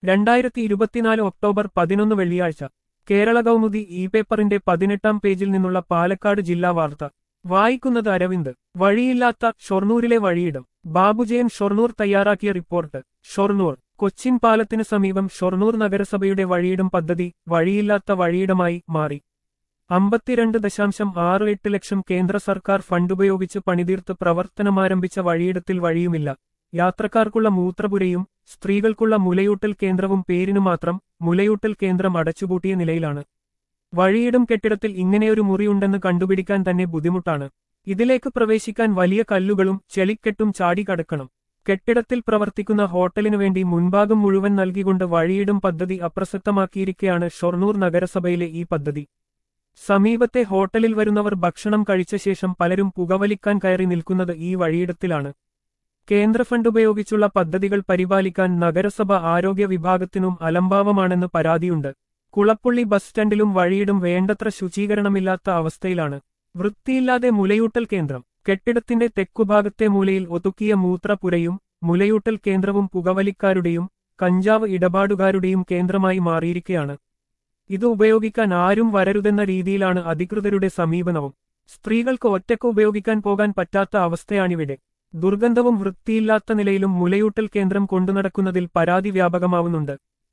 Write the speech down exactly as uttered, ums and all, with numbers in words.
രണ്ടായിരത്തി ഇരുപത്തിനാല് ഒക്ടോബർ പതിനൊന്ന് വെള്ളിയാഴ്ച കേരള കൗമുദി ഇ പേപ്പറിന്റെ പതിനെട്ടാം പേജിൽ നിന്നുള്ള പാലക്കാട് ജില്ലാ വാർത്ത വായിക്കുന്നത് അരവിന്ദ്. വഴിയില്ലാത്ത ഷൊർണൂരിലെ വഴിയിടം. ബാബുജയൻ ഷൊർണൂർ തയ്യാറാക്കിയ റിപ്പോർട്ട്. ഷൊർണൂർ കൊച്ചിൻ പാലത്തിന് സമീപം ഷൊർണൂർ നഗരസഭയുടെ വഴിയിടം പദ്ധതി വഴിയില്ലാത്ത വഴിയിടമായി മാറി. അമ്പത്തിരണ്ട് ദശാംശം ആറ് എട്ട് ലക്ഷം കേന്ദ്ര സർക്കാർ ഫണ്ടുപയോഗിച്ച് പണിതീർത്ത് പ്രവർത്തനമാരംഭിച്ച വഴിയിടത്തിൽ വഴിയുമില്ല. യാത്രക്കാർക്കുള്ള മൂത്രപുരയും സ്ത്രീകൾക്കുള്ള മുലയൂട്ടൽ കേന്ദ്രവും പേരിനു മാത്രം. മുലയൂട്ടൽ കേന്ദ്രം അടച്ചുപൂട്ടിയ നിലയിലാണ്. വഴിയിടം കെട്ടിടത്തിൽ ഇങ്ങനെയൊരു മുറിയുണ്ടെന്ന് കണ്ടുപിടിക്കാൻ തന്നെ ബുദ്ധിമുട്ടാണ്. ഇതിലേക്ക് പ്രവേശിക്കാൻ വലിയ കല്ലുകളും ചെളിക്കെട്ടും ചാടിക്കടക്കണം. കെട്ടിടത്തിൽ പ്രവർത്തിക്കുന്ന ഹോട്ടലിനു വേണ്ടി മുൻഭാഗം മുഴുവൻ നൽകിക്കൊണ്ട് വഴിയിടം പദ്ധതി അപ്രസക്തമാക്കിയിരിക്കെയാണ് ഷൊർണൂർ നഗരസഭയിലെ ഈ പദ്ധതി. സമീപത്തെ ഹോട്ടലിൽ വരുന്നവർ ഭക്ഷണം കഴിച്ച ശേഷം പലരും പുകവലിക്കാൻ കയറി നിൽക്കുന്നത് ഈ വഴിയിടത്തിലാണ്. കേന്ദ്ര ഫണ്ട് ഉപയോഗിച്ചുള്ള പദ്ധതികൾ പരിപാലിക്കാൻ നഗരസഭ ആരോഗ്യ വിഭാഗത്തിനും അലംഭാവമാണെന്ന് പരാതിയുണ്ട്. കുളപ്പുള്ളി ബസ് സ്റ്റാൻഡിലും വഴിയിടും വേണ്ടത്ര ശുചീകരണമില്ലാത്ത അവസ്ഥയിലാണ്. വൃത്തിയില്ലാതെ മുലയൂട്ടൽ കേന്ദ്രം. കെട്ടിടത്തിന്റെ തെക്കുഭാഗത്തെ മൂലയിൽ ഒതുക്കിയ മൂത്രപുരയും മുലയൂട്ടൽ കേന്ദ്രവും പുകവലിക്കാരുടെയും കഞ്ചാവ് ഇടപാടുകാരുടെയും കേന്ദ്രമായി മാറിയിരിക്കുകയാണ്. ഇത് ഉപയോഗിക്കാൻ ആരും വരരുതെന്ന രീതിയിലാണ് അധികൃതരുടെ സമീപനവും. സ്ത്രീകൾക്ക് ഒറ്റയ്ക്ക് ഉപയോഗിക്കാൻ പോകാൻ പറ്റാത്ത അവസ്ഥയാണിവിടെ. ദുർഗന്ധവും വൃത്തിയില്ലാത്ത നിലയിലും മുലയൂട്ടൽ കേന്ദ്രം കൊണ്ടുനടക്കുന്നതിൽ പരാതി വ്യാപകമാവുന്നുണ്ട്.